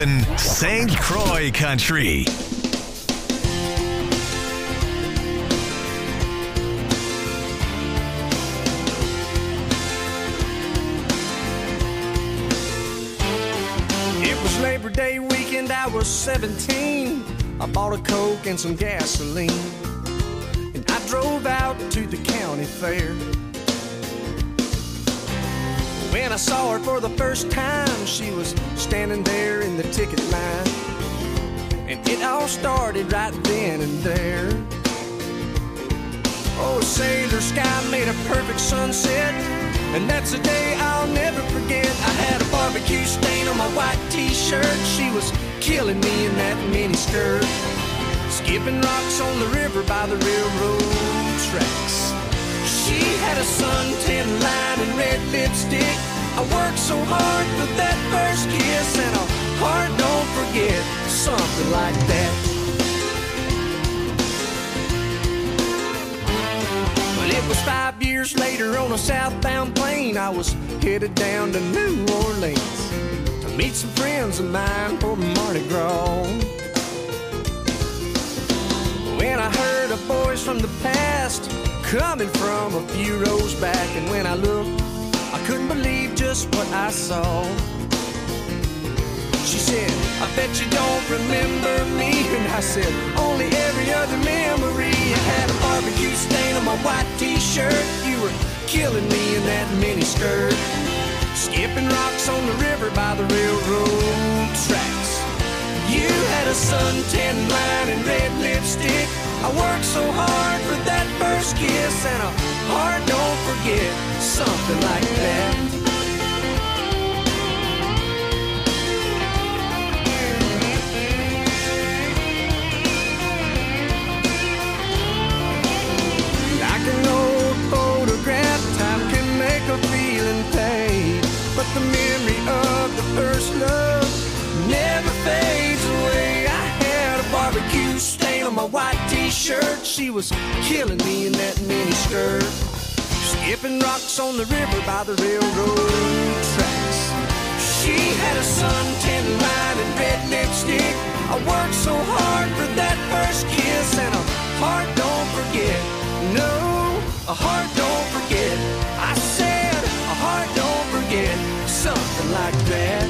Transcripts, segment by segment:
St. Croix Country. It was Labor Day weekend, I was 17. I bought a Coke and some gasoline, and I drove out to the county fair. When I saw her for the first time, she was standing there in the ticket line, and it all started right then and there. Oh, a sailor sky made a perfect sunset, and that's a day I'll never forget. I had a barbecue stain on my white t-shirt. She was killing me in that mini skirt, skipping rocks on the river by the railroad tracks. She had a suntan line and red lipstick. I worked so hard for that first kiss, and a heart don't forget, something like that. But it was 5 years later on a southbound plane. I was headed down to New Orleans to meet some friends of mine for Mardi Gras. When I heard a voice from the past coming from a few rows back, and when I looked, I couldn't believe just what I saw. She said, I bet you don't remember me. And I said, only every other memory. I had a barbecue stain on my white t-shirt. You were killing me in that mini skirt, skipping rocks on the river by the railroad tracks. You had a suntan line and red lipstick. I worked so hard for that first kiss, and a heart don't forget, something like that. Like an old photograph, time can make a feeling fade, but the memory of the first love never fades away. I had a barbecue stain on my white t-shirt. She was killing me in that mini skirt, skipping rocks on the river by the railroad tracks. She had a suntan line and red lipstick. I worked so hard for that first kiss, and a heart don't forget. No, a heart don't forget. I said a heart don't forget, something like that.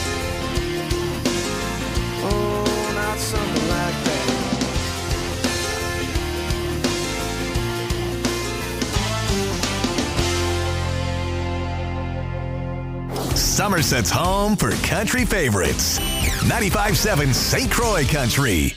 Oh, not something like that. Somerset's home for country favorites. 95.7 St. Croix Country.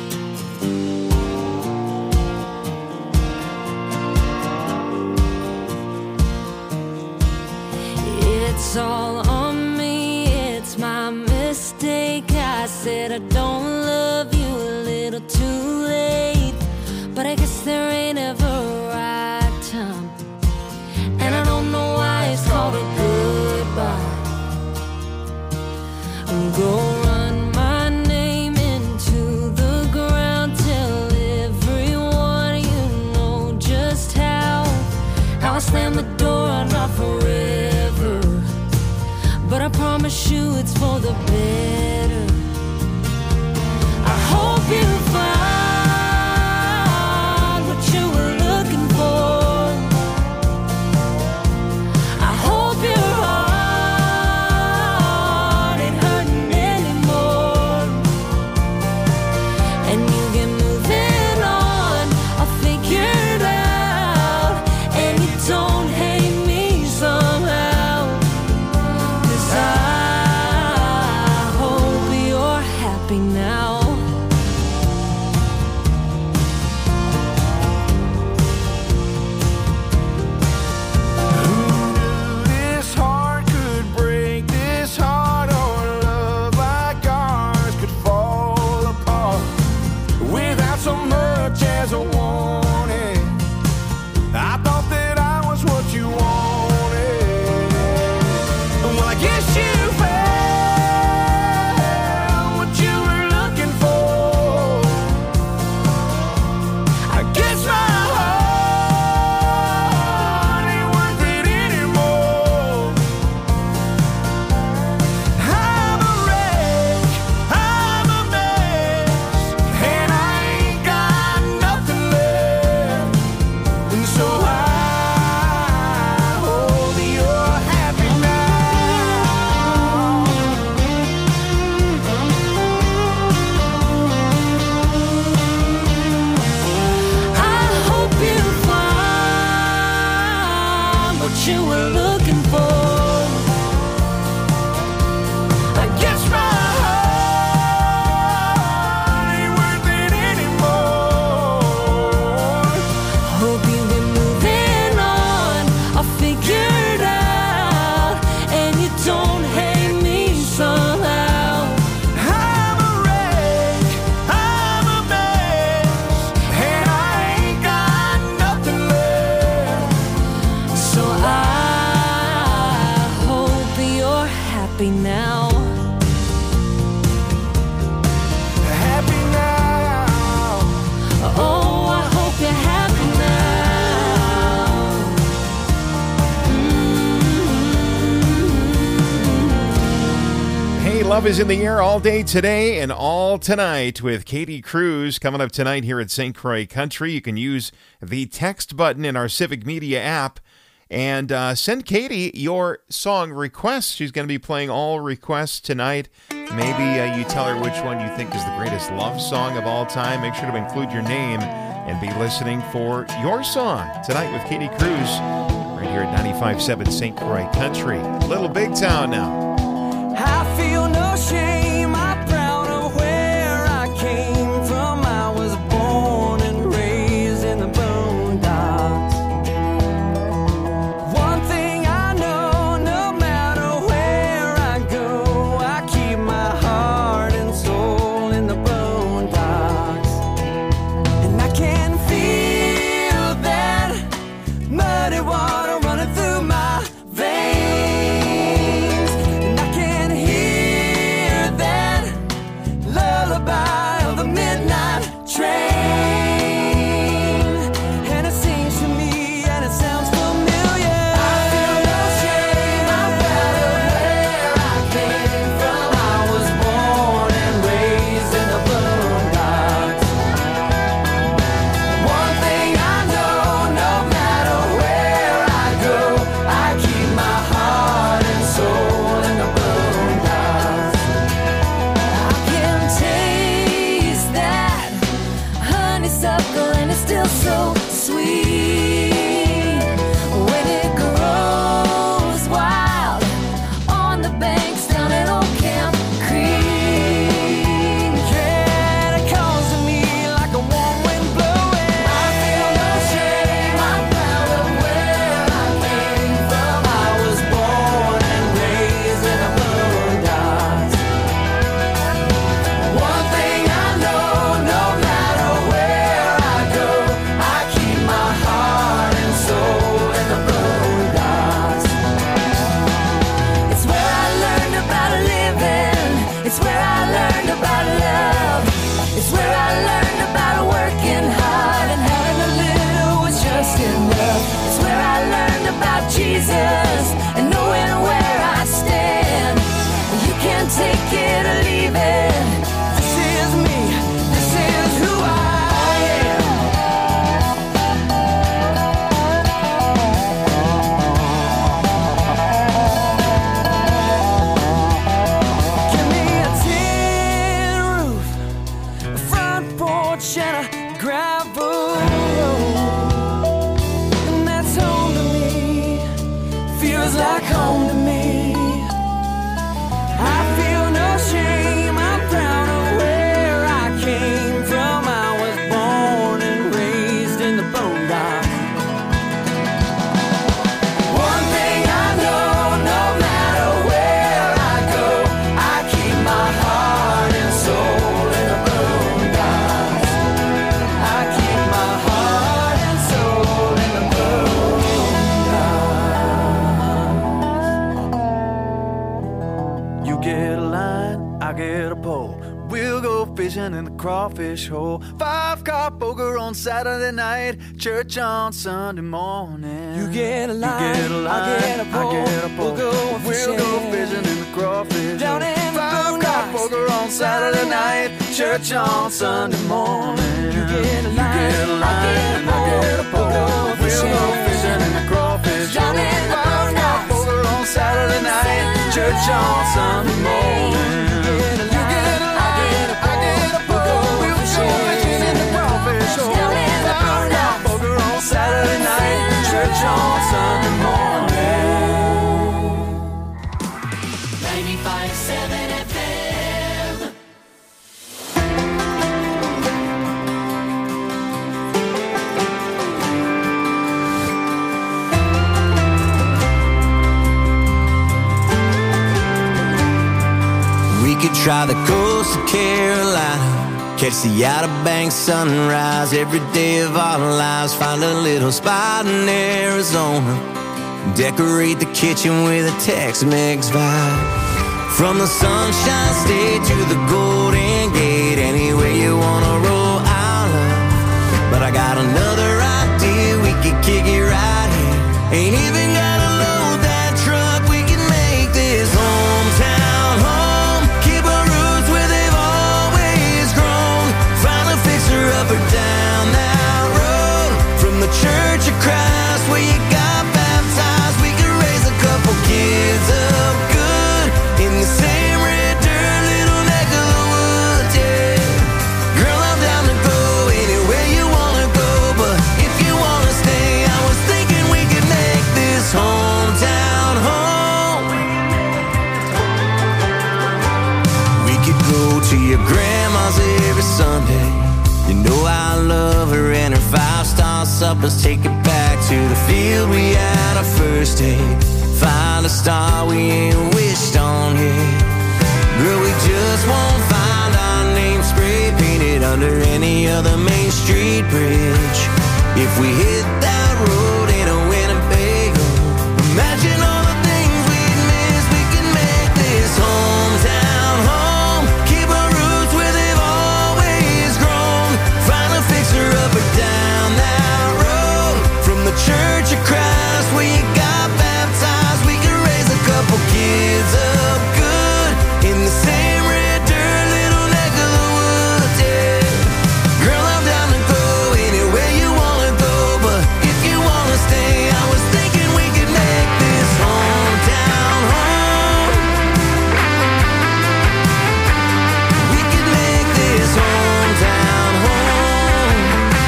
It's all on me, it's my mistake. I said I don't love you a little too late, but I guess there ain't ever a right time, and I don't know why it's called a goodbye. Go run my name into the ground, tell everyone you know just how I slam the door, I'm not forever, but I promise you it's for the better. I hope you find what you were looking for. I hope your heart ain't hurting anymore, and you get moving on, I'll figure it out, and you don't hate me somehow, 'cause I Love is in the air all day today and all tonight with Katie Cruz coming up tonight here at St. Croix Country. You can use the text button in our Civic Media app and send Katie your song requests. She's going to be playing all requests tonight. Maybe you tell her which one you think is the greatest love song of all time. Make sure to include your name and be listening for your song tonight with Katie Cruz right here at 95.7 St. Croix Country. Little Big Town now. I feel no shame, I'm proud of where I came from. I was born and raised in the boondocks. One thing I know, no matter where I go, I keep my heart and soul in the boondocks. And I can feel that muddy water running through my veins. Lullaby of the midnight train, and it seems to me, and it sounds familiar. I feel no shame, I'm proud of where I came from. I was born and raised in the boondocks. One thing I know, no matter where I go, I keep my heart and soul in the boondocks. Taste that honeysuckle, and it's still so sweet when it grows wild on the banks down at Old Camp Creek. Yeah, it calls to me like a warm wind blowing. I feel no shame, I'm proud of where I came from. I was born and raised in the boondocks. One thing I know, no matter where I go, I keep my heart and soul in the boondocks. It's where I learned about living. It's where I learned about love. It's where I learned about working hard and having a little was just enough. It's where I learned about Jesus and knowing where I stand. You can take it or leave it. This is me, this is who I am. Give me a tin roof, a front porch and a gravel road, and that's home to me, feels like home to me. I feel no shame, I'm proud of where I came from. I was born and raised in the boondocks. One thing I know, no matter where I go, I keep my heart and soul in the boondocks. I keep my heart and soul in the boondocks. You get a line, I get a pole. We'll go fishing in the crawfish hole. 5-car poker on Saturday night, church on Sunday morning. You get a line, I get a pole. We'll go fishing in the crawfish down hole. In 5-car poker on Saturday night, church on Sunday morning. You get a line, I get a pole. We'll go fishing in the crawfish down in the 5-car poker on Saturday night, church on Sunday morning. Saturday night, church on Sunday morning. 95.7 FM. We could try the coast of Carolina, catch the Outer Banks sunrise every day of our lives. Find a little spot in Arizona, decorate the kitchen with a Tex-Mex vibe. From the Sunshine State to the Golden Gate, anywhere you wanna roll, I'll love. But I got another idea, we could kick it right here. Ain't even gotta load that truck, we can make this hometown home. Keep your grandma's every Sunday. You know I love her and her 5-star suppers. Take it back to the field we had our first day. Find a star we ain't wished on yet. Girl, we just won't find our name spray painted under any other Main Street bridge. If we hit that road in a Winnebago, imagine all the things we'd miss. We can make this hometown home. Keep our roots where they've always grown. Find a fixer up or down that road. From the Church of Christ where you got baptized, we can raise a couple kids up good in the same red dirt little neck of the woods, yeah. Girl, I'm down to go anywhere you wanna go, but if you wanna stay, I was thinking we could make this hometown home. We could make this hometown home.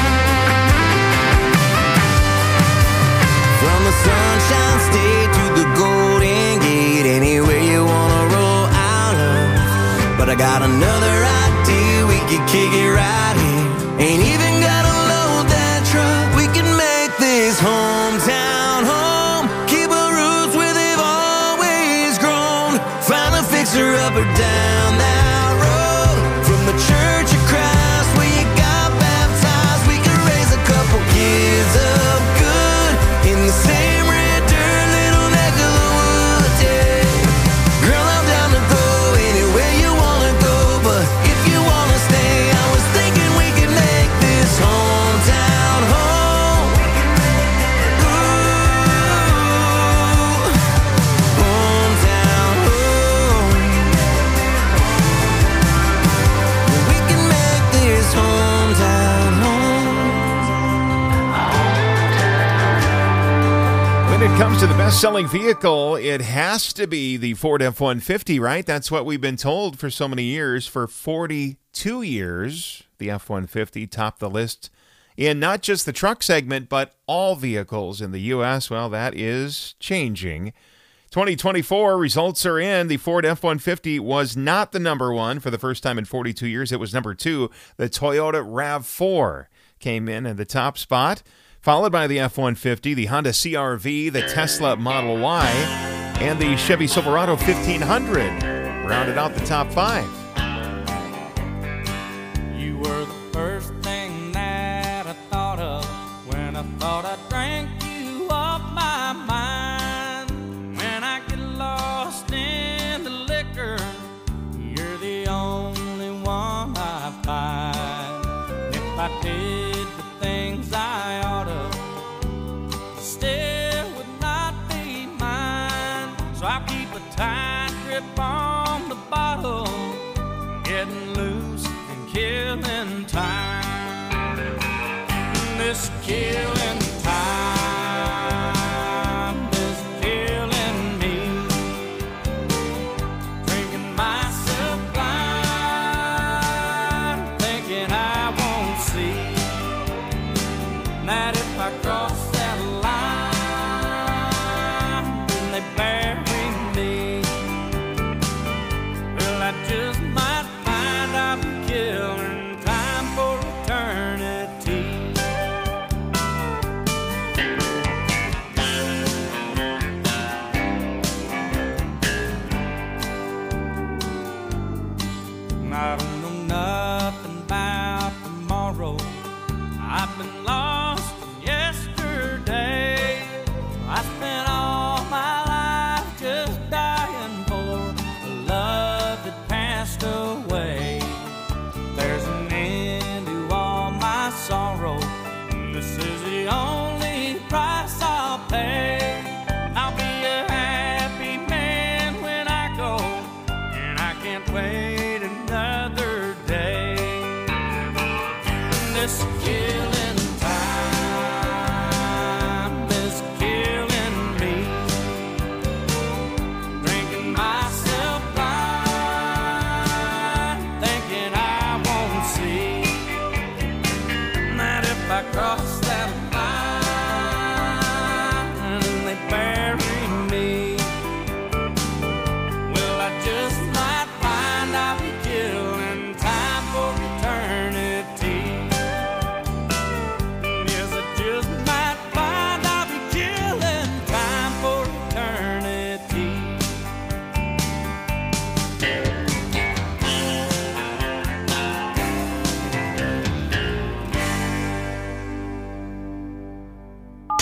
From the Sunshine State to the Golden Gate, anywhere you wanna roll out of. But I got another idea, we could kick it right here. Ain't even gotta load that truck. We can make this hometown home. Keep our roots where they've always grown. Find a fixer up or down that road. From the Church of Christ where you got baptized, we can raise a couple kids up good in the same red dirt little neck of the woods, yeah. Girl, I'm down to go anywhere you wanna go, but if you wanna stay, I was thinking we could make this hometown home. Ooh, hometown home. We can make this hometown home. When it comes to the best-selling vehicle, it has to be the Ford F-150, right? That's what we've been told for so many years. For 42 years, the F-150 topped the list in not just the truck segment, but all vehicles in the U.S. Well, that is changing. 2024 results are in. The Ford F-150 was not the number one for the first time in 42 years. It was number two. The Toyota RAV4 came in at the top spot, followed by the F-150, the Honda CR-V, the Tesla Model Y, and the Chevy Silverado 1500 rounded out the top five. You were the first thing that I thought of when I thought I drank you off my mind. When I get lost in the liquor, you're the only one I find. If I did the things I oughta, still would not be mine. So I keep a tight grip on the bottle, getting loose and killing time. This killing time is killing me. Drinking myself blind, thinking I won't see that if I cross that line, then they bury me. Well, I just might find I'm killing time for eternity. I don't know nothing about tomorrow. I've been lost in yesterday. I spent all my life just dying for a love that passed away. There's an end to all my sorrow. This is the only price I'll pay. I'll be a happy man when I go, and I can't wait another day. This killing time is killing me. Drinking myself blind, thinking I won't see that if I cross that line and they bury me, well, I just might find I'll be killing time.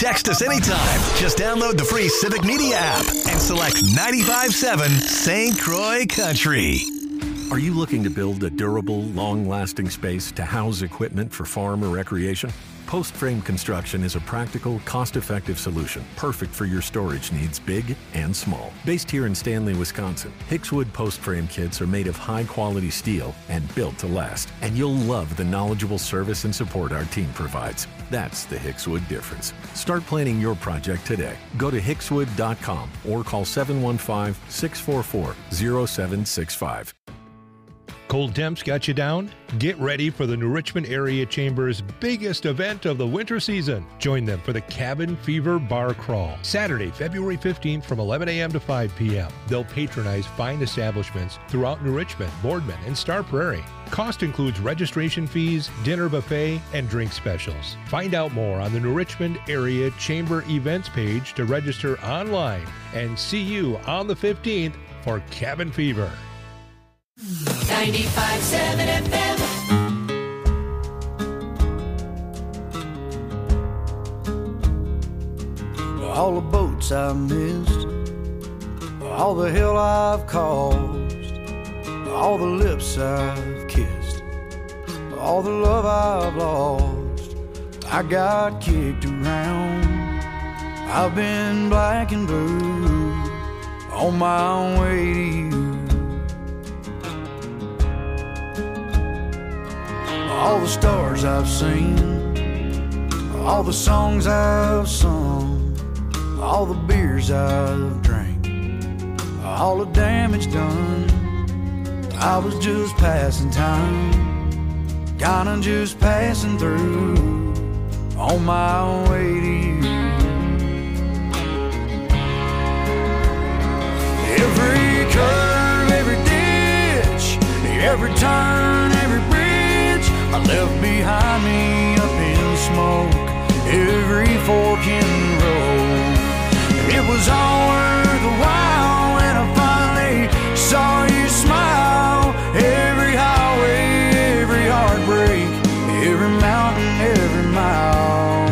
Text us anytime. Just download the free Civic Media app and select 95.7 St. Croix Country. Are you looking to build a durable, long-lasting space to house equipment for farm or recreation? Post Frame Construction is a practical, cost-effective solution, perfect for your storage needs, big and small. Based here in Stanley, Wisconsin, Hickswood Post Frame kits are made of high-quality steel and built to last. And you'll love the knowledgeable service and support our team provides. That's the Hickswood difference. Start planning your project today. Go to hickswood.com or call 715-644-0765. Cold temps got you down? Get ready for the New Richmond Area Chamber's biggest event of the winter season. Join them for the Cabin Fever Bar Crawl, Saturday, February 15th from 11 a.m. to 5 p.m. They'll patronize fine establishments throughout New Richmond, Boardman, and Star Prairie. Cost includes registration fees, dinner buffet, and drink specials. Find out more on the New Richmond Area Chamber events page to register online, and see you on the 15th for Cabin Fever. 95.7 FM. All the boats I've missed, all the hell I've caused, all the lips I've kissed, all the love I've lost. I got kicked around, I've been black and blue on my way to you. All the stars I've seen, all the songs I've sung, all the beers I've drank, all the damage done. I was just passing time, kinda just passing through on my way to you. Every curve, every ditch, every turn, every bridge I left behind me up in smoke, every fork in the road. It was all worth the while when I finally saw you smile. Every highway, every heartbreak, every mountain, every mile.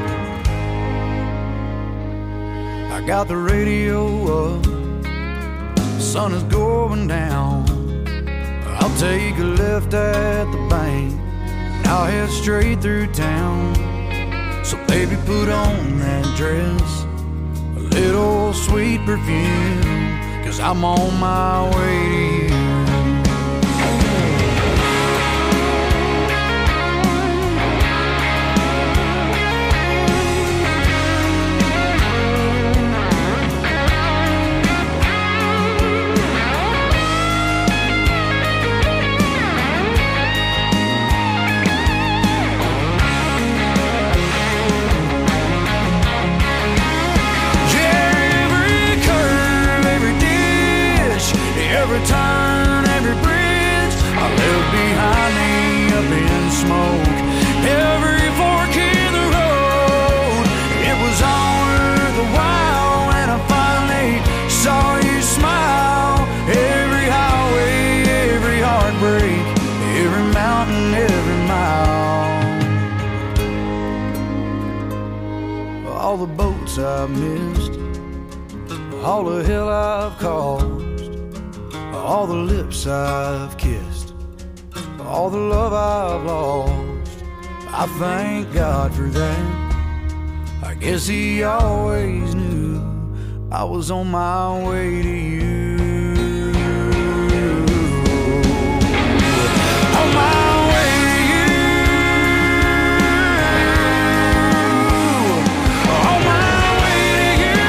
I got the radio up, the sun is going down. I'll take a left at the bank, I'll head straight through town. So baby, put on that dress, a little sweet perfume, 'cause I'm on my way to you. Every turn, every bridge I left behind me up in smoke, every fork in the road. It was all worth the while when I finally saw you smile. Every highway, every heartbreak, every mountain, every mile. All the boats I've missed, all the hell I've caused, all the lips I've kissed, all the love I've lost. I thank God for that. I guess He always knew I was on my way to you. On my way to you. On my way to you.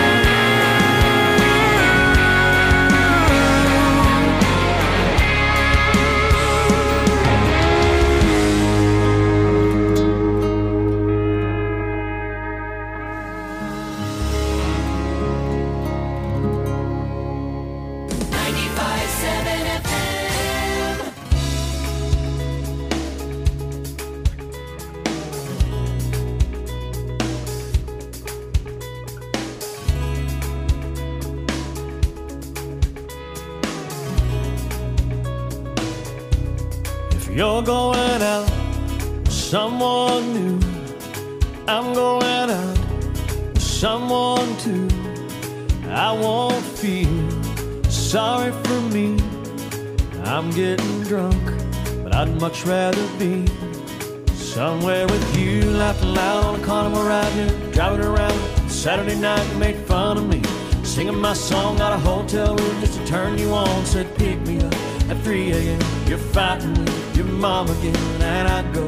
You're going out with someone new, I'm going out someone to. I won't feel sorry for me. I'm getting drunk, but I'd much rather be somewhere with you, laughing loud on a carnival ride here, driving around Saturday night. You made fun of me, singing my song out of hotel room just to turn you on. Said pick me up at 3 a.m. You're fighting with your mom again, and I go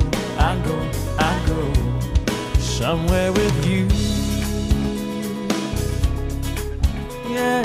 somewhere with you. Yeah,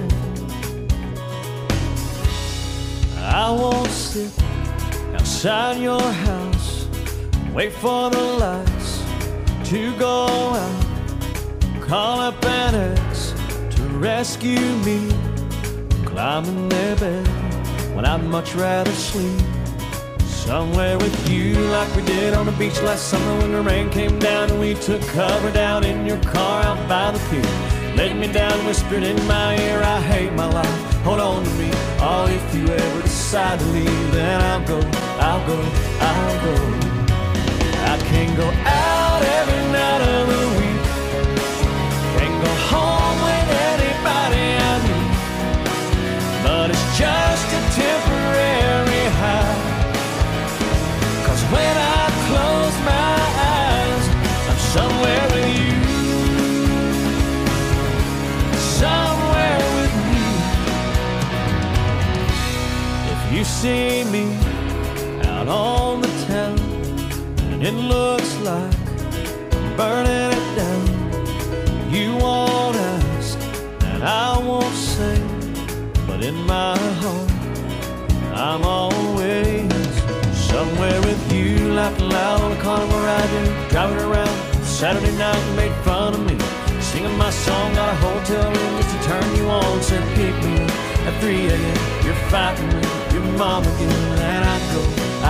I won't sit outside your house, wait for the lights to go out, call up an ex to rescue me, climb in their bed when I'd much rather sleep somewhere with you, like we did on the beach last summer when the rain came down and we took cover down in your car out by the pier. Laid me down, whispered in my ear, I hate my life, hold on to me. Oh, if you ever decide to leave, then I'll go. I can't go out every night of the week, can't go home with anybody I meet, but it's just a temporary high, 'cause when I close my eyes, I'm somewhere with you. Somewhere with you. If you see me out on the town and it looks like I'm burning it down, you won't ask and I won't say, but in my heart I'm always somewhere with you, laughing loud on a carnival ride, driving around Saturday night. You made fun of me, singing my song out of hotel room just to turn you on. Said pick me up at 3 a.m. You're fighting with your mom again, and I go.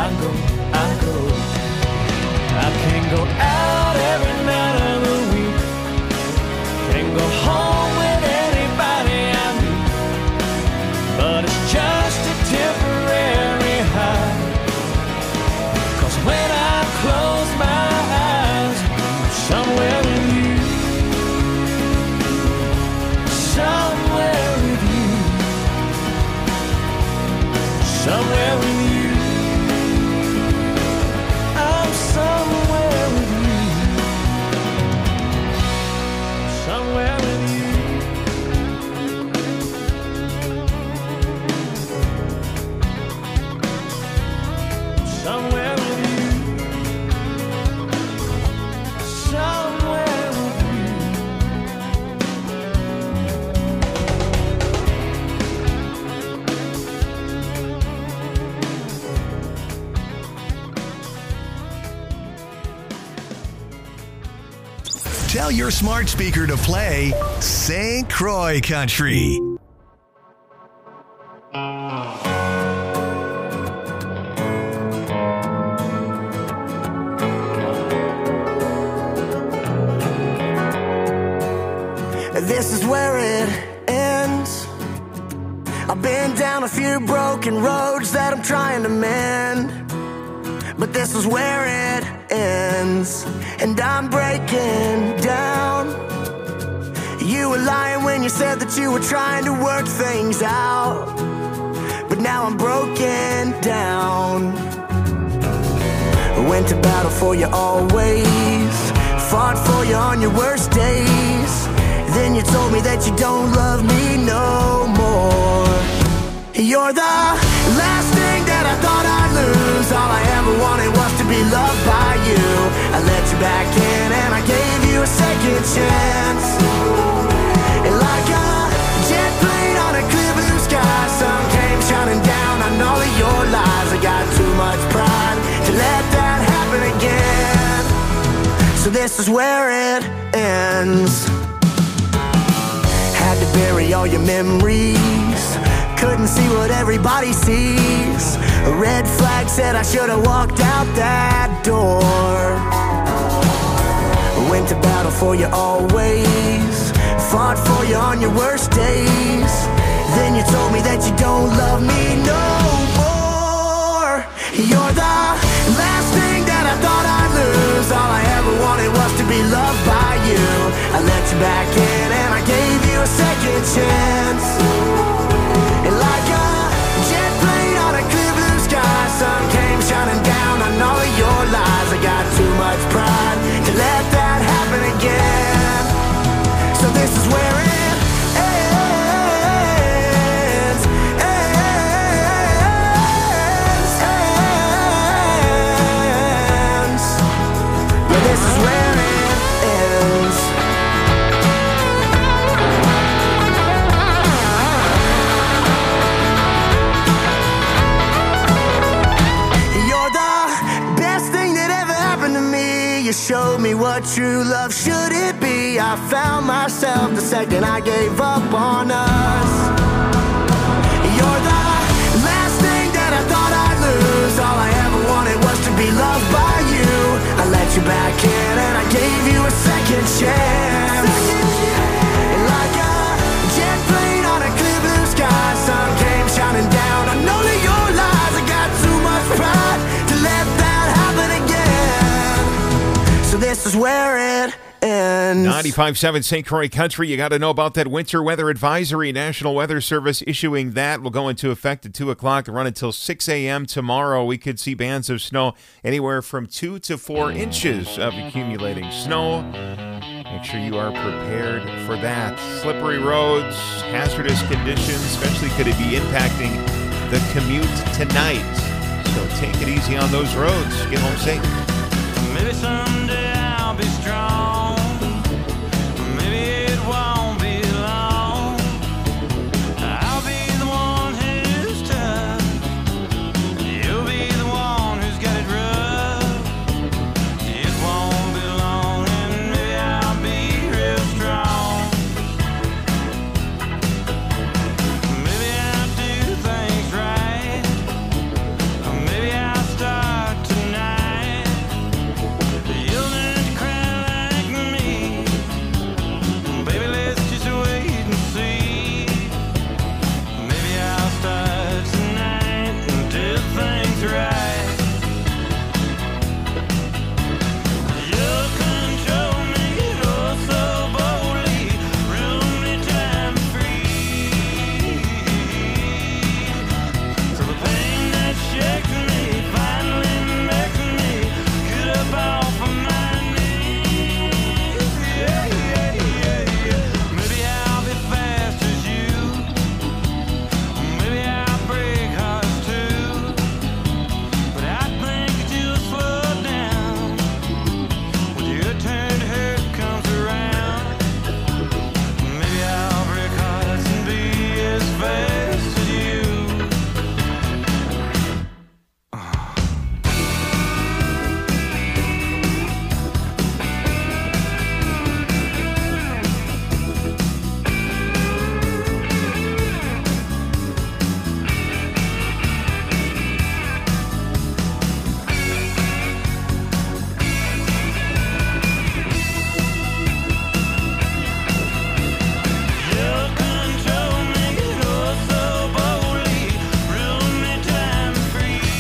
I can't go out every night of the week, can't go home with anybody I meet, but it's just a temporary high, 'cause when I close my eyes, I'm somewhere with you. Somewhere with you. Somewhere with you. I'm somewhere with you. Somewhere with you. Somewhere with you. Somewhere with you. Tell your smart speaker to play St. Croix Country. This is where it ends. I've been down a few broken roads that I'm trying to mend, but this is where it ends, and I'm breaking down. You were lying when you said that you were trying to work things out, but now I'm broken down. Went to battle for you always, fought for you on your worst days. Then you told me that you don't love me no more. You're the last thing that I thought I'd lose. All I ever wanted was to be loved by you. I let you back in and I gave you a second chance. And like a jet plane on a clear blue sky, sun came shining down on all of your lies. I got too much pride to let that happen again. So this is where it ends. Had to bury all your memories, couldn't see what everybody sees. A red flag said I should have walked out that door. Went to battle for you always, fought for you on your worst days. Then you told me that you don't love me no more. You're the last thing that I thought I'd lose. All I ever wanted was to be loved by you. I let you back in and I gave you a second chance. And like a jet plane on a clear blue sky, sun came shining down on all of your lies. I got too much pride to let that happen again. So this is where it ends. Yeah, this is where it ends. You're the best thing that ever happened to me. You showed me what true love should it be. I found myself the second I gave up on us. You're the last thing that I thought I'd lose. All I ever wanted was to be loved by you. I let you back in and I gave you a second chance. And like a jet plane on a clear blue sky, sun came shining down on all of your lies. I got too much pride to let that happen again. So this is where it ends. 95.7 St. Croix Country. You got to know about that winter weather advisory. National Weather Service issuing that will go into effect at 2 o'clock and run until 6 a.m. tomorrow. We could see bands of snow anywhere from 2 to 4 inches of accumulating snow. Make sure you are prepared for that. Slippery roads, hazardous conditions, especially could it be impacting the commute tonight. So take it easy on those roads. Get home safe. Maybe someday I'll be strong. Maybe it won't be long. I'll be the one who's tough. You'll be the one who's got it rough. It won't be long and maybe I'll be real strong. Maybe I'll do things right. Or maybe I'll start tonight. You'll learn to cry like me. Baby, let's just wait and see. Maybe I'll start tonight and do things right. You'll control me oh so boldly, rule me time free. So the pain that shakes me finally makes me get up off of my knees. Yeah, yeah, yeah, yeah. Maybe I'll be fast as you. Maybe I'll break hearts too. But I think that you'll slow down when your turn to hurt comes around. Maybe I'll break hearts and be as fast as you. You'll control me oh so boldly, rule me time free.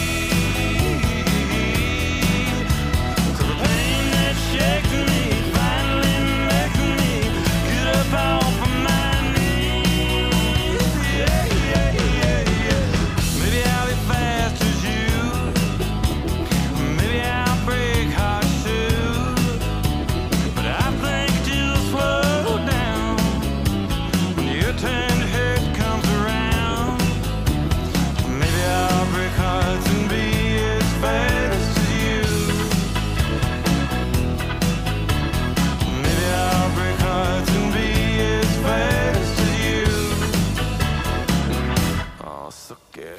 So the pain that shakes me finally makes me get up off of my knees. Yeah, yeah, yeah, yeah. Maybe I'll be fast as you. Maybe I'll break hearts too. But I think you'll slow down when your turn to hurt comes around. Maybe I'll break hearts and be as fast as you. Maybe I'll break hearts and be as fast as you. Oh, so good.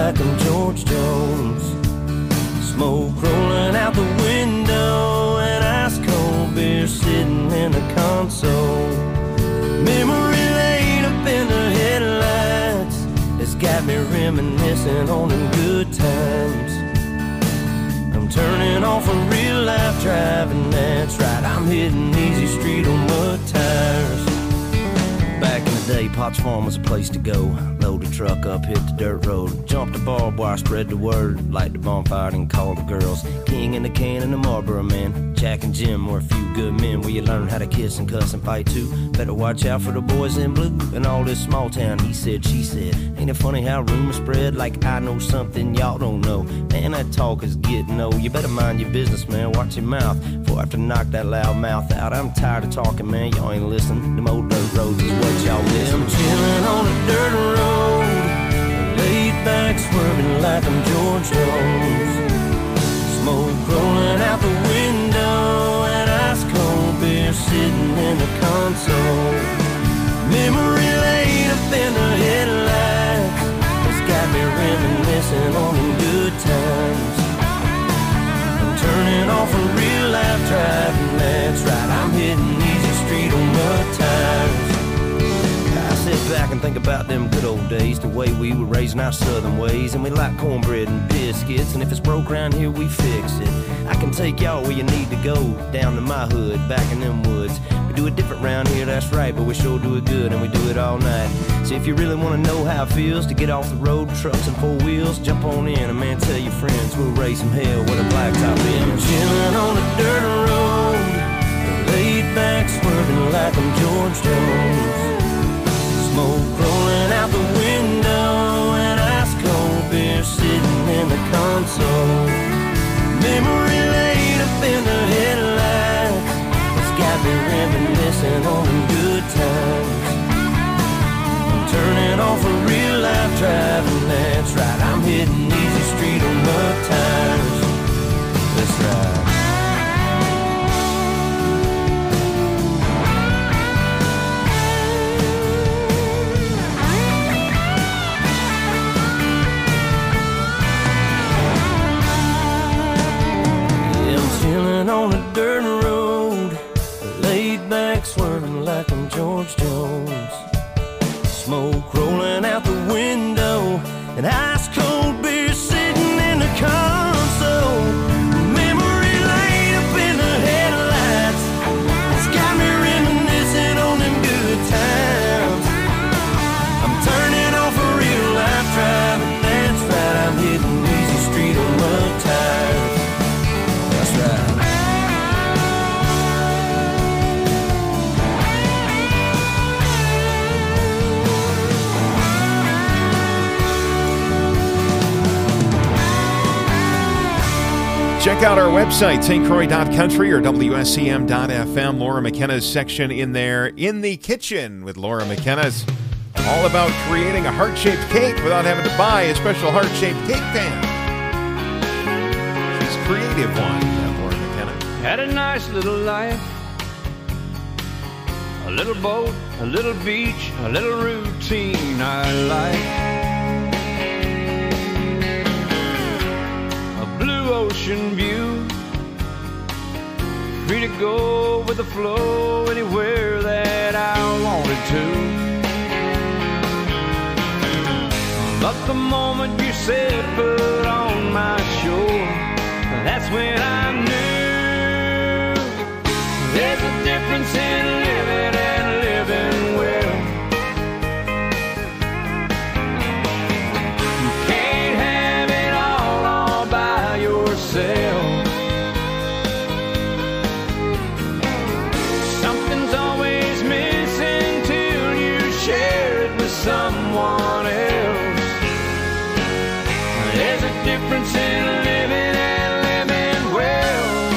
like I'm George Jones. Smoke rolling out the window and ice cold beer sitting in the console. Memory lane up in the headlights has got me reminiscing on them good times. I'm turning off a real life driving, that's right, I'm hitting easy street on mud tires. Back in the day, Potts Farm was a place to go. Load the truck up, hit the dirt road, jump the barbed wire, spread the word, light the bonfire and call the girls. King in the can and the Marlboro man, Jack and Jim were a few good men where you learn how to kiss and cuss and fight too. Better watch out for the boys in blue and all this small town he said, she said. Ain't it funny how rumors spread like I know something y'all don't know? Man, that talk is getting old. You better mind your business, man, watch your mouth before I have to knock that loud mouth out. I'm tired of talking, man, y'all ain't listening. Them old dirt roads is what y'all miss. I'm chilling on a dirt road, laid back swerving like I'm George Jones. Smoke rolling out the window and ice cold beer sitting in the console. Memory lane up in the headlights has got me reminiscing on them good times. I'm turning off a real life driving, that's right, I'm hitting easy street on mud tires. I sit back and think about them good old days, the way we were raising our southern ways, and we like cornbread and biscuits, and if it's broke around here, we fix it. I can take y'all where you need to go, down to my hood, back in them woods. We do it different round here, that's right, but we sure do it good, and we do it all night. So if you really want to know how it feels to get off the road, trucks and four wheels, jump on in, and man, tell your friends we'll raise some hell with a blacktop in. I'm chilling on a dirt road, laid back swerving like I'm George Jones. Smoke rolling out the window and ice cold beer sitting in the console. Memory lane up in the headlights has got me reminiscing on them good times. I'm turning off a real life driving, that's right, I'm hitting easy street on mud tires. That's right. On a dirt road, laid back swerving like I'm George Jones. Smoke rolling out the window and ice cold beer sitting in the console. Memory lane up in the headlights, it's got me reminiscing on them good times. I'm turning off a real life driving, that's right, I'm hitting easy street on mud tires. That's right. Check out our website, stcroix.country or WSCM.FM. Laura McKenna's section in there, In the Kitchen with Laura McKenna's. All about creating a heart-shaped cake without having to buy a special heart-shaped cake pan. She's a creative one, that Laura McKenna. Had a nice little life, a little boat, a little beach, a little routine I like. Ocean view, free to go with the flow anywhere that I wanted to. But the moment you said foot on my shore, that's when I knew there's a difference in living and living well. You can't have it all by yourself. Something's always missing till you share it with someone else. There's a difference in living and living well.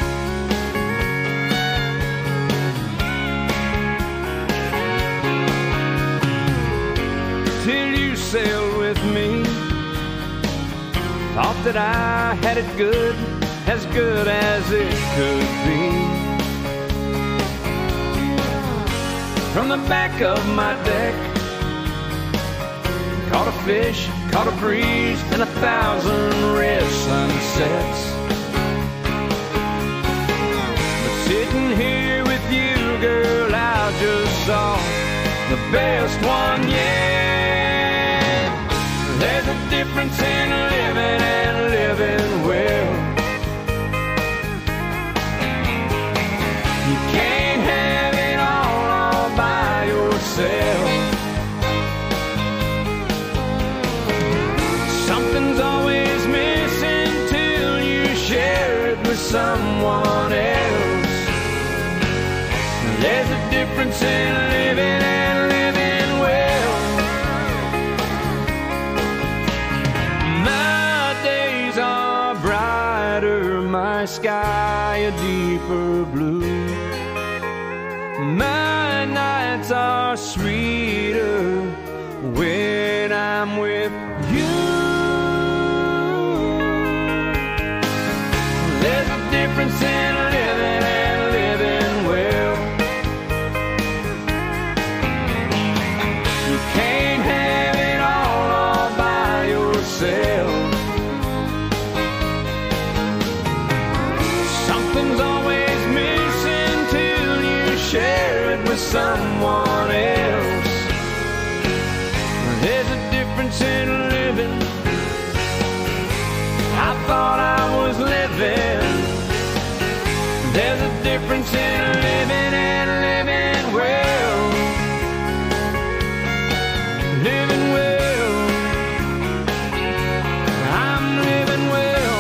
Till you sailed with me, thought that I had it good as it could be. From the back of my deck, Caught a fish, caught a breeze, and 1,000 red sunsets. But sitting here with you, girl, I just saw the best one yet. There's a difference in living and living well. You can't have it all by yourself. Something's always missing till you share it with someone else. There's a difference in living and living well. My days are brighter, my sky a deeper blue. My nights are sweeter when I'm with you. There's a difference in living and living well. You can't have it all by yourself. Something's always missing till you share it with someone else. There's a difference in living. I thought I was living. There's a difference in living and living well. Living well. I'm living well.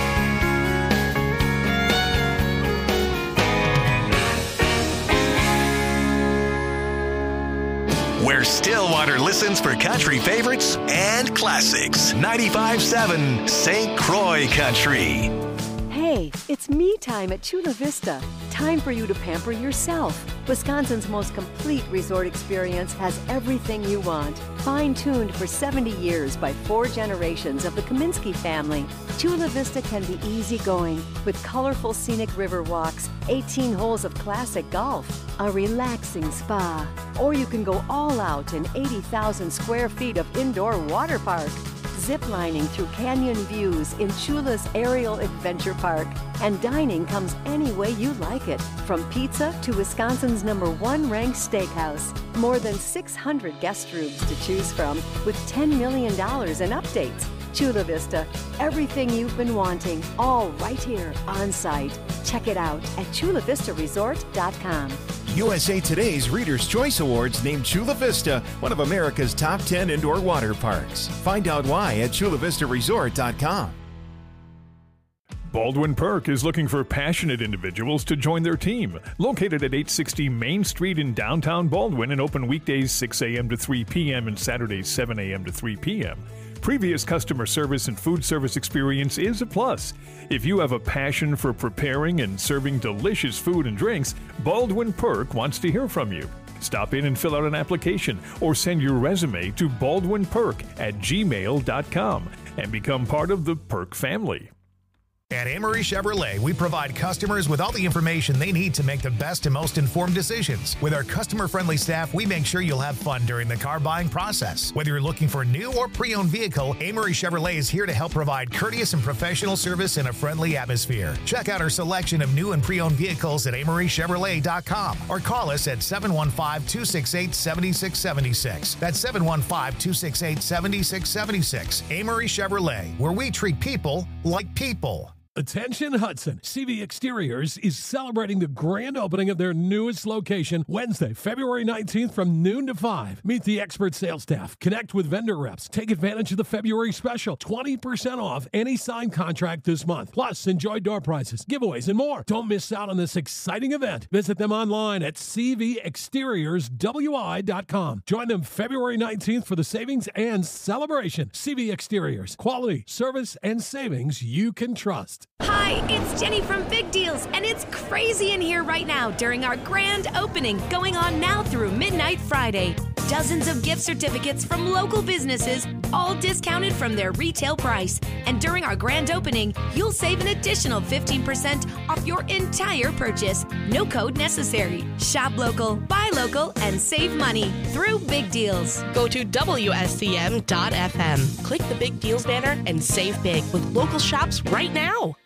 Where Stillwater listens for country favorites and classics. 95.7 St. Croix Country. Hey, it's me time at Chula Vista. Time for you to pamper yourself. Wisconsin's most complete resort experience has everything you want. Fine-tuned for 70 years by 4 generations of the Kaminsky family, Chula Vista can be easygoing with colorful scenic river walks, 18 holes of classic golf, a relaxing spa, or you can go all out in 80,000 square feet of indoor water park. Ziplining through canyon views in Chula's Aerial Adventure Park. And dining comes any way you like it, from pizza to Wisconsin's #1 ranked steakhouse. More than 600 guest rooms to choose from with $10 million in updates. Chula Vista, everything you've been wanting, all right here on site. Check it out at chulavistaresort.com. USA Today's Reader's Choice Awards named Chula Vista one of America's top 10 indoor water parks. Find out why at chulavistaresort.com. Baldwin Perk is looking for passionate individuals to join their team. Located at 860 Main Street in downtown Baldwin and open weekdays 6 a.m. to 3 p.m. and Saturdays 7 a.m. to 3 p.m. Previous customer service and food service experience is a plus. If you have a passion for preparing and serving delicious food and drinks, Baldwin Perk wants to hear from you. Stop in and fill out an application or send your resume to baldwinperk@gmail.com and become part of the Perk family. At Amory Chevrolet, we provide customers with all the information they need to make the best and most informed decisions. With our customer-friendly staff, we make sure you'll have fun during the car buying process. Whether you're looking for a new or pre-owned vehicle, Amory Chevrolet is here to help provide courteous and professional service in a friendly atmosphere. Check out our selection of new and pre-owned vehicles at AmoryChevrolet.com or call us at 715-268-7676. That's 715-268-7676. Amory Chevrolet, where we treat people like people. Attention Hudson, CV Exteriors is celebrating the grand opening of their newest location Wednesday, February 19th from noon to 5. Meet the expert sales staff, connect with vendor reps, take advantage of the February special, 20% off any signed contract this month. Plus, enjoy door prizes, giveaways, and more. Don't miss out on this exciting event. Visit them online at cvexteriorswi.com. Join them February 19th for the savings and celebration. CV Exteriors, quality, service, and savings you can trust. Hi, it's Jenny from Big Deals, and it's crazy in here right now during our grand opening going on now through midnight Friday. Dozens of gift certificates from local businesses, all discounted from their retail price. And during our grand opening, you'll save an additional 15% off your entire purchase. No code necessary. Shop local, buy local, and save money through Big Deals. Go to WSCM.FM. Click the Big Deals banner and save big with local shops right now.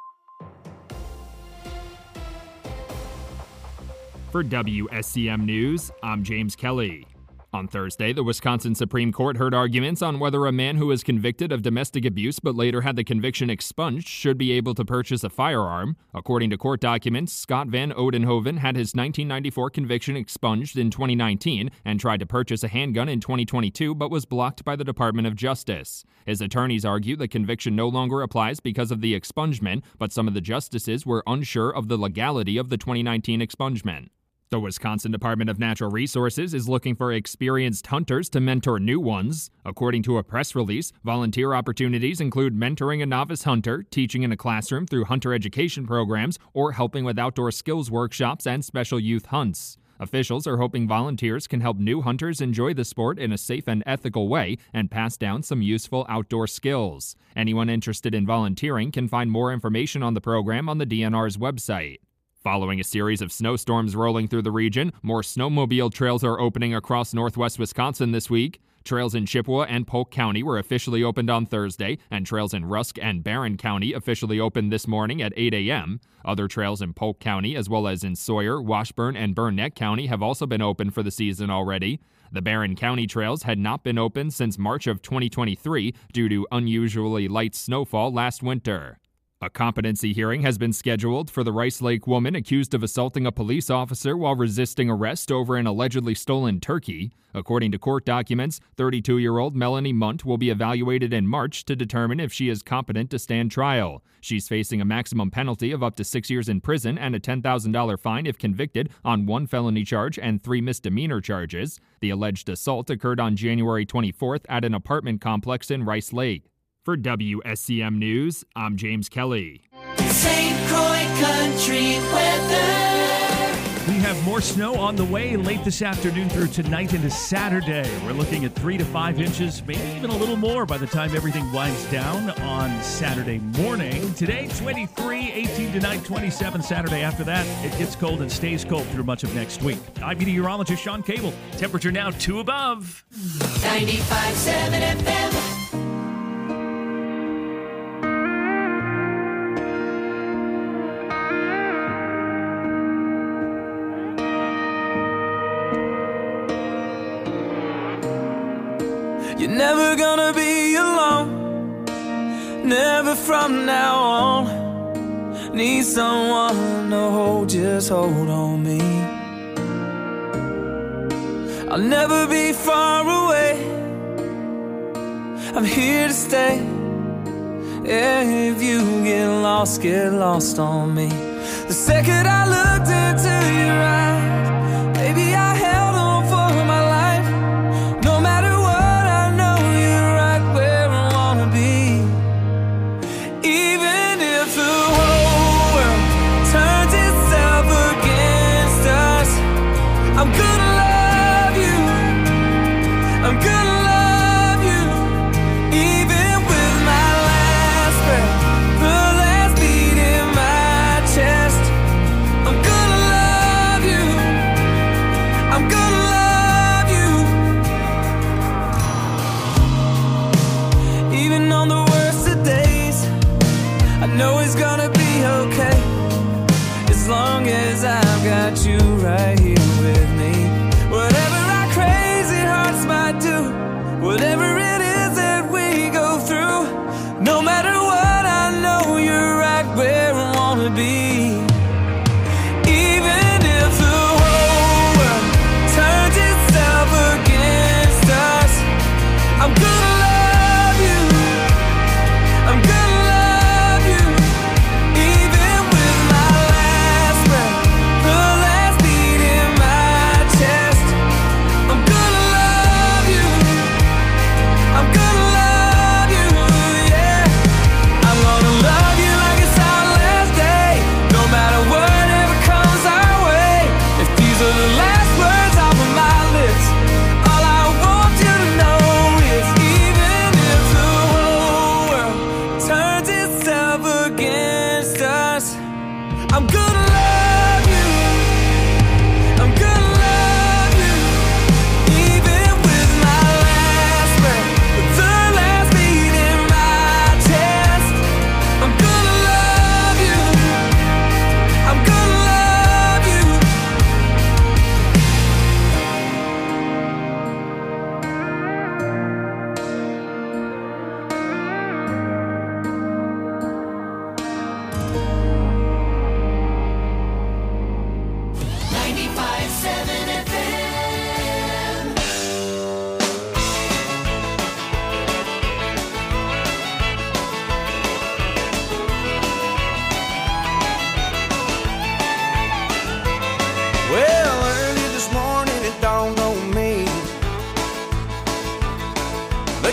For WSCM News, I'm James Kelly. On Thursday, the Wisconsin Supreme Court heard arguments on whether a man who was convicted of domestic abuse but later had the conviction expunged should be able to purchase a firearm. According to court documents, Scott Van Oudenhoven had his 1994 conviction expunged in 2019 and tried to purchase a handgun in 2022 but was blocked by the Department of Justice. His attorneys argue the conviction no longer applies because of the expungement, but some of the justices were unsure of the legality of the 2019 expungement. The Wisconsin Department of Natural Resources is looking for experienced hunters to mentor new ones. According to a press release, volunteer opportunities include mentoring a novice hunter, teaching in a classroom through hunter education programs, or helping with outdoor skills workshops and special youth hunts. Officials are hoping volunteers can help new hunters enjoy the sport in a safe and ethical way and pass down some useful outdoor skills. Anyone interested in volunteering can find more information on the program on the DNR's website. Following a series of snowstorms rolling through the region, more snowmobile trails are opening across northwest Wisconsin this week. Trails in Chippewa and Polk County were officially opened on Thursday, and trails in Rusk and Barron County officially opened this morning at 8 a.m. Other trails in Polk County, as well as in Sawyer, Washburn, and Burnett County, have also been open for the season already. The Barron County trails had not been open since March of 2023 due to unusually light snowfall last winter. A competency hearing has been scheduled for the Rice Lake woman accused of assaulting a police officer while resisting arrest over an allegedly stolen turkey. According to court documents, 32-year-old Melanie Munt will be evaluated in March to determine if she is competent to stand trial. She's facing a maximum penalty of up to 6 years in prison and a $10,000 fine if convicted on 1 felony charge and 3 misdemeanor charges. The alleged assault occurred on January 24th at an apartment complex in Rice Lake. For WSCM News, I'm James Kelly. St. Croix Country weather. We have more snow on the way late this afternoon through tonight into Saturday. We're looking at 3 to 5 inches, maybe even a little more by the time everything winds down on Saturday morning. Today, 23, 18 tonight, 27 Saturday. After that, it gets cold and stays cold through much of next week. I'm meteorologist Sean Cable. Temperature now 2 above. 95.7 FM. You're never gonna be alone, never from now on. Need someone to hold, just hold on me. I'll never be far away, I'm here to stay. Yeah, if you get lost on me. The second I looked into your eyes, baby, I held on for my life. No matter what, I know you're right where I wanna be. Even if the whole world turns itself against us, I'm gonna love you, I'm gonna love you. Even with my last breath, the last beat in my chest, I'm gonna love you, I'm gonna love you. Even on the worst of days, I know it's gonna be okay, as long as I've got you right here with me. Whatever our crazy hearts might do, whatever it is that we go through, no matter what, I know you're right where I wanna be. Even if the whole world turns itself against us, I'm gonna love you, I'm gonna love you. Even with my last breath, the last beat in my chest, I'm gonna love you, I'm gonna love you, yeah. I'm gonna love you like it's our last day, no matter whatever comes our way. If these are the last words off of my lips, all I want you to know is, even if the whole world turns itself against us, I'm gonna love you, I'm gonna love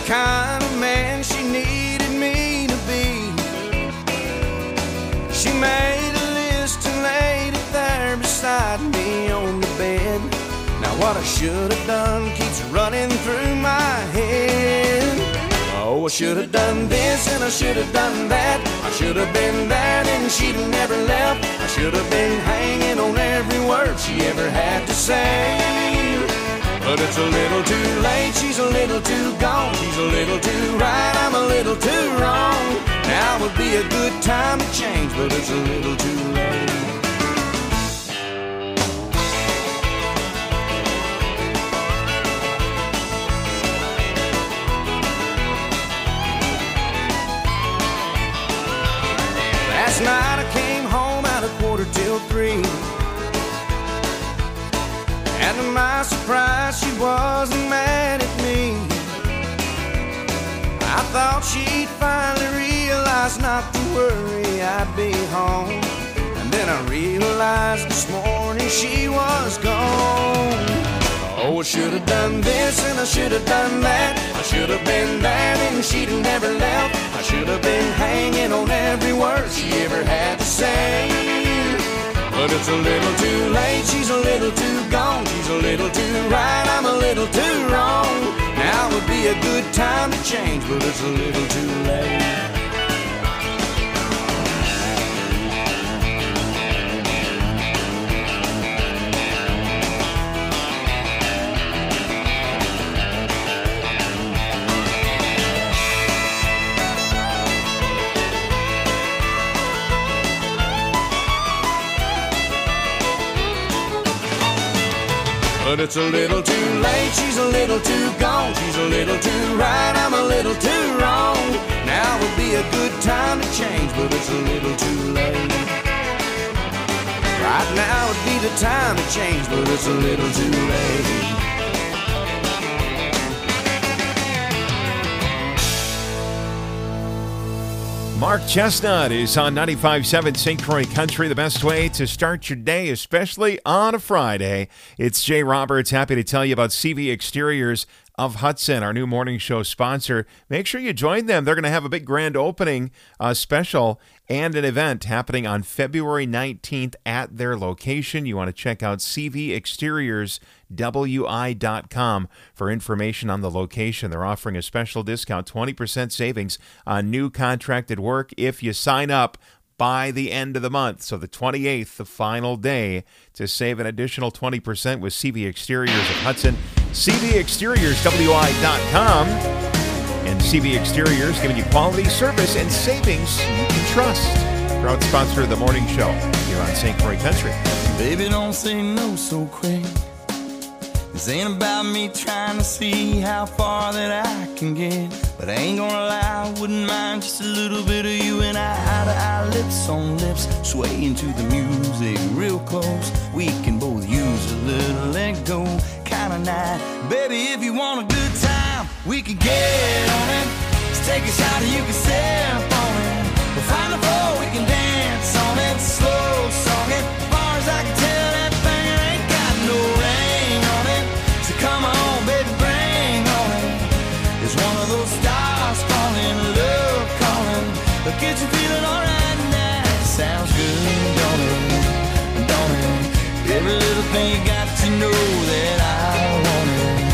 kind of man she needed me to be. She made a list and laid it there beside me on the bed. Now what I should have done keeps running through my head. Oh, I should have done this and I should have done that. I should have been there and she'd have never left. I should have been hanging on every word she ever had to say. But it's a little too late, she's a little too gone. She's a little too right, I'm a little too wrong. Now would be a good time to change, but it's a little too late. Last night I came home at 2:45. And to my surprise, she wasn't mad at me. I thought she'd finally realize not to worry, I'd be home. And then I realized this morning she was gone. Oh, I should have done this and I should have done that. I should have been there and she'd have never left. I should have been hanging on every word she ever had to say. But it's a little too late, she's a little too gone. She's a little too right, I'm a little too wrong. Now would be a good time to change, but it's a little too late. But it's a little too late, she's a little too gone. She's a little too right, I'm a little too wrong. Now would be a good time to change, but it's a little too late. Right now would be the time to change, but it's a little too late. Mark Chestnut is on 95.7 St. Croix Country, the best way to start your day, especially on a Friday. It's Jay Roberts, happy to tell you about CV Exteriors of Hudson, our new morning show sponsor. Make sure you join them. They're going to have a big grand opening special and an event happening on February 19th at their location. You want to check out cvexteriorswi.com for information on the location. They're offering a special discount, 20% savings on new contracted work if you sign up by the end of the month. So the 28th, the final day, to save an additional 20% with CV Exteriors of Hudson. cvexteriorswi.com. And CV Exteriors giving you quality service and savings you can trust. Proud sponsor of the morning show here on St. Croix Country. Baby, don't say no so quick. This ain't about me trying to see how far that I can get. But I ain't gonna lie, I wouldn't mind just a little bit of you and I, eye to eye, lips on lips, swaying to the music real close. We can both use a little let go kind of night. Baby, if you want a good time, we can get on it. Let's take a shot and you can sip on it. We'll find a floor, we can dance on it. Slow song it, as far as I can tell, that thing ain't got no ring on it. So come on, baby, bring on it. It's one of those stars falling, love calling. But get you feeling alright now. Sounds good, don't it? Don't it? Every little thing you got to know that I want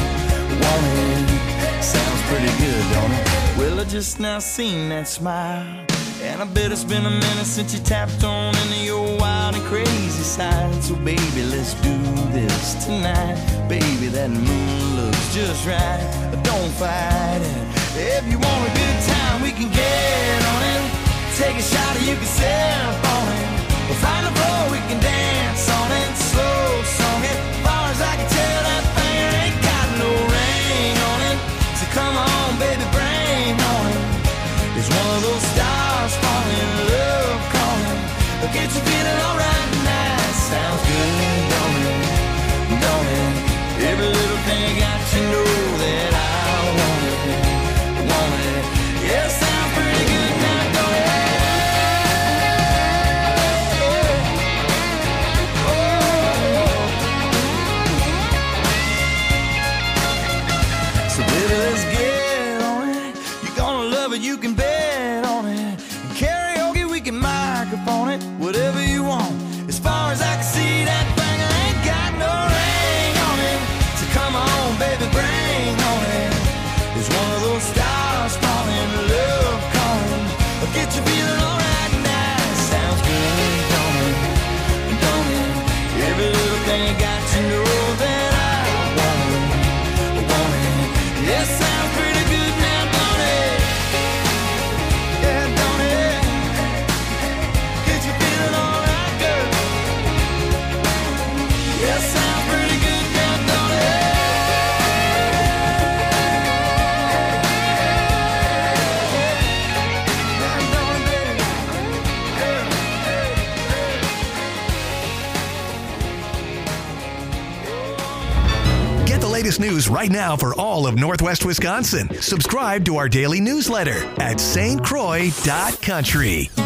it. Sounds pretty good, don't it? Well, I just now seen that smile, and I bet it's been a minute since you tapped on into your wild and crazy side. So baby, let's do this tonight. Baby, that moon looks just right. Don't fight it. If you want a good time, we can get on it. Take a shot and you can sip on it. We'll find a floor, we can dance on it. Slow song it, as far as I can tell, that thing ain't got no ring on it. So come on, baby, bring on it. It's one of those stars falling, love calling. But get you feeling alright now. Sounds good, don't it? Don't it? Every little thing got to know that I want it. Want it. Yeah, sounds pretty good now, don't it? latest news right now for all of Northwest Wisconsin. Subscribe to our daily newsletter at stcroix.country.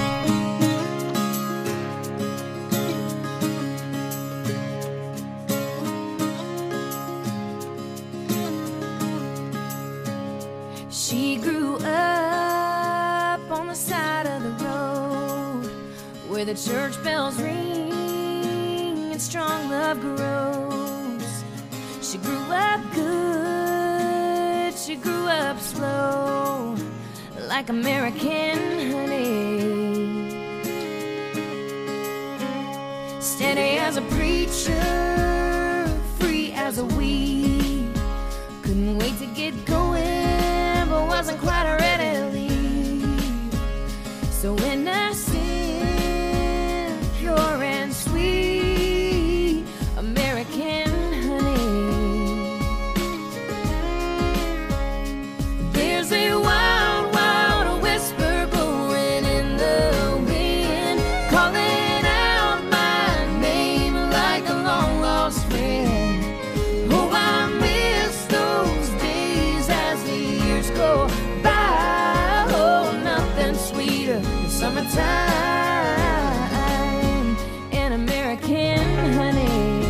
She grew up on the side of the road where the church bells ring and strong love grows. She grew up good, she grew up slow, like American honey. Steady as a preacher, free as a weed. Couldn't wait to get going, but wasn't quite ready to leave. So innocent, pure and sweet, American honey. There's a wild, wild whisper blowing in the wind, calling out my name like a long lost friend. Oh, I miss those days as the years go by. Oh, nothing sweeter than summertime and American honey.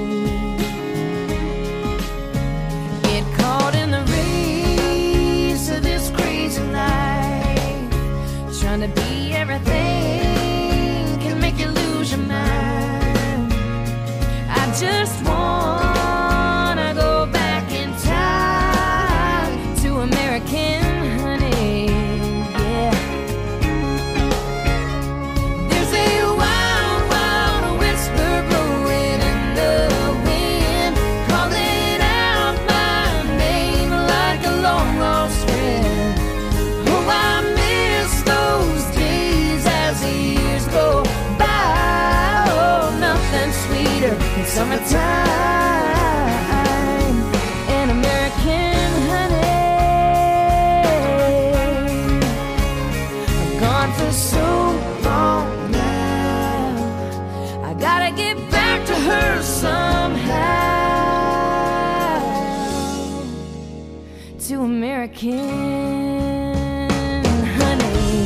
Get caught in the race of this crazy life, trying to be everything can make you lose your mind. I just wanna go back in time to American honey, yeah. There's a wild, wild whisper blowing in the wind, calling out my name like a long lost friend. Oh, I miss those days as the years go by. Oh, nothing sweeter than summertime and American honey. I've gone for so long now, I gotta get back to her somehow, to American honey.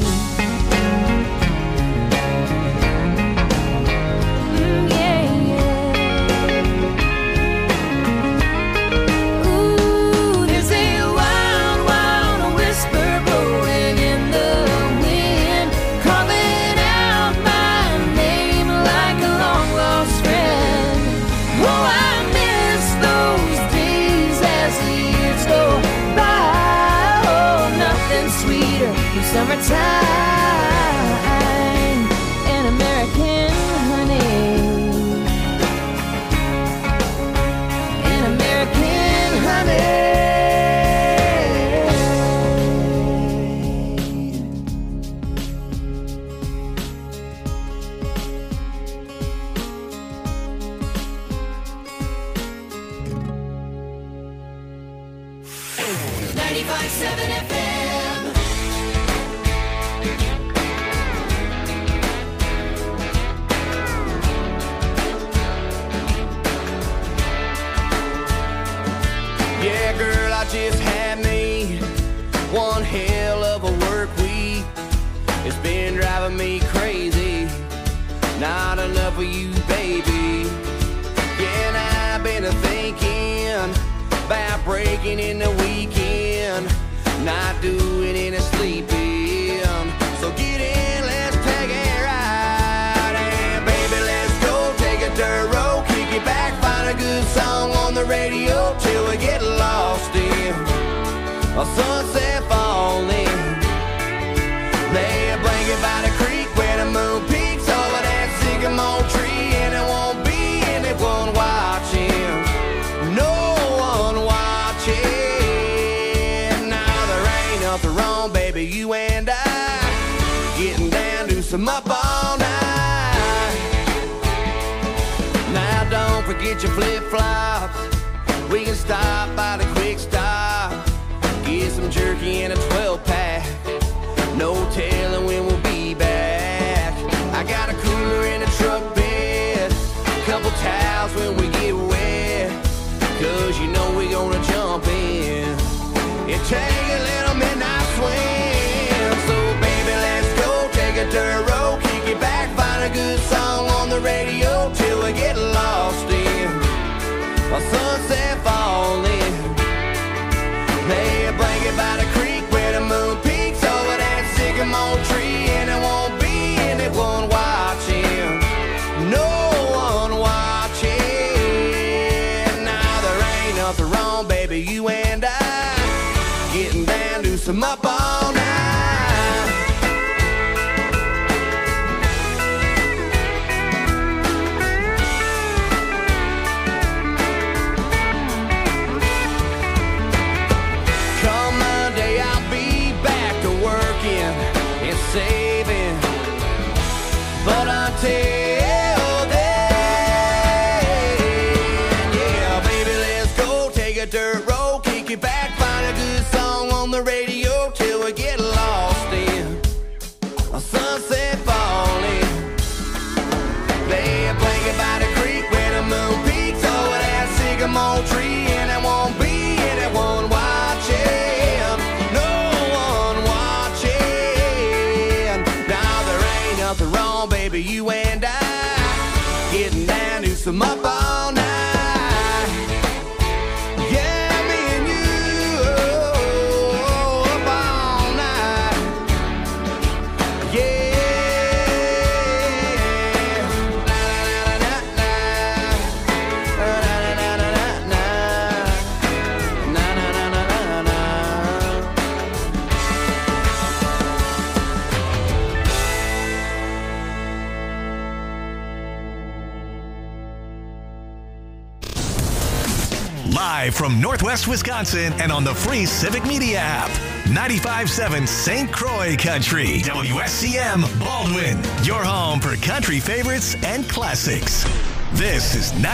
Yeah, yeah. Ooh, there's a wild, wild whisper blowing in the wind, calling out my name like a long lost friend. Oh, I miss those days as the years go by. Oh, nothing sweeter than summertime and American honey. And American honey. Yeah, girl, I just had me one hell of a work week. It's been driving me crazy. Not enough of you, baby. Yeah, and I've been thinking about breaking in the weekend, not doing any sleeping. So get in, let's take a ride. And baby, let's go take a dirt road, kick it back, find a good song on the radio till we get lost in a sunset falling. Lay a blanket by the creek where the moon peaks over that sycamore tree, and it won't be anyone watching, no one watching. Now there ain't nothing wrong, baby, you and I getting down to some up all night. Now don't forget your flip-flops. We can stop by the quick stop, get some jerky and a 12-pack. No telling when we'll be back. I got a cooler in the truck bed, couple towels when we get wet, 'cause you know we gon' take a little midnight swim. So baby, let's go take a dirt road, kick it back, find a good song on the radio till we get lost in a sunset falling. Lay a blanket by the creek where the moon peaks over that sycamore tree, and it won't be anyone watching, no one watching. Now there ain't nothing wrong, baby, you and I getting down to some up all night. Saving, but until then, yeah, baby, let's go take a dirt road, kick it back, find a good song on the radio till we get lost in a sunset falling. Lay a blanket by the creek where the moon peaks over that sycamore tree, and it won't be anyone watching. Nothing wrong, baby, you and I getting down to some up all night. Yeah, me and you up all night. Yeah. Live from Northwest Wisconsin and on the free Civic Media app. 95.7 St. Croix Country. WSCM Baldwin. Your home for country favorites and classics. This is